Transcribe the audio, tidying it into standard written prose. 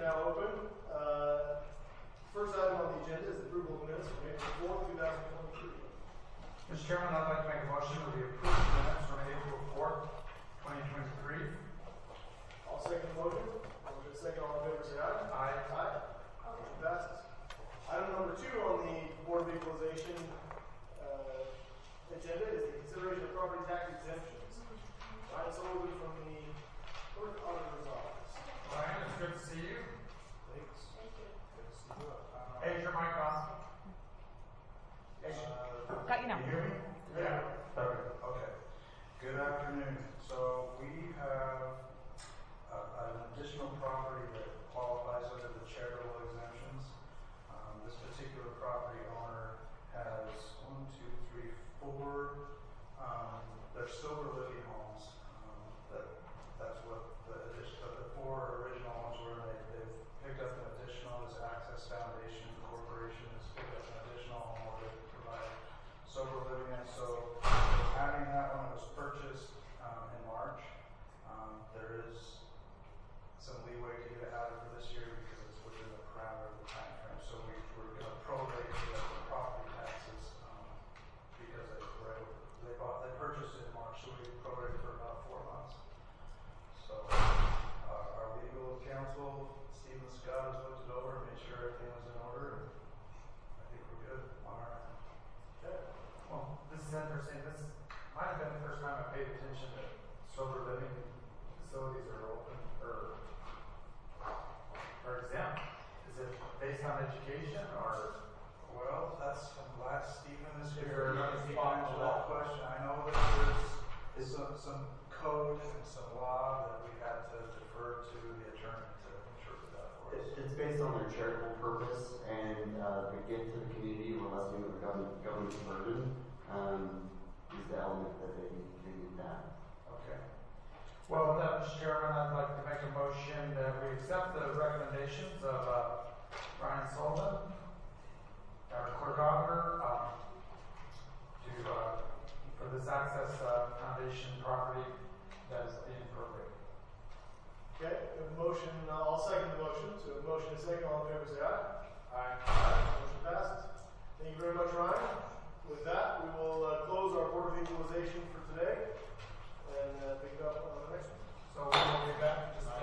now open. First item on the agenda is the approval of minutes from April 4th, 2023. Mr. Chairman, I'd like to make a motion that we approve the minutes from April 4th, 2023. I'll second the motion. Motion second, all in favor, say aye. Aye. Aye. Motion passes. Item number 2 on the Board of Equalization agenda is the consideration of property tax exemptions. Ryan Sullivan from the Clerk Auditor's Office. Ryan, it's good to see you. Thanks. Thank you. Good to see you. Hey, is your mic on? Got you now. Can you hear me? Yeah. Okay. Good afternoon. So we have an additional property that qualifies under the charitable exemptions. This particular property owner has 4. They're silver living homes. That's what the addition. The 4 original ones were. They've picked up an additional. This Access Foundation Corporation has picked up an additional home where they provide sober living. And so, having that one, it was purchased in March. There is some leeway to get it added for this year because it's within the parameter of the time frame. So we're going to prorate the property taxes because they purchased it in March, so we prorated for about 4 months. So our legal counsel, Stephen Scott, has looked it over and made sure everything was in order. And I think we're good on our end. Okay. Well, this is interesting. This might have been the first time I paid attention to sober living facilities are open or exempt. Is it based on education or? Well, I'm glad Stephen is Is here. there another He spot can answer in the that law? question. I know that there is some code and some law that we had to defer to the attorney to interpret that for us. It's based on their charitable purpose and the gift to the community or lessening of the government's burden is the element that they need that. Okay. Well, with that, Mr. Chairman, I'd like to make a motion that we accept the recommendations of Ryan Sullivan, our clerk auditor,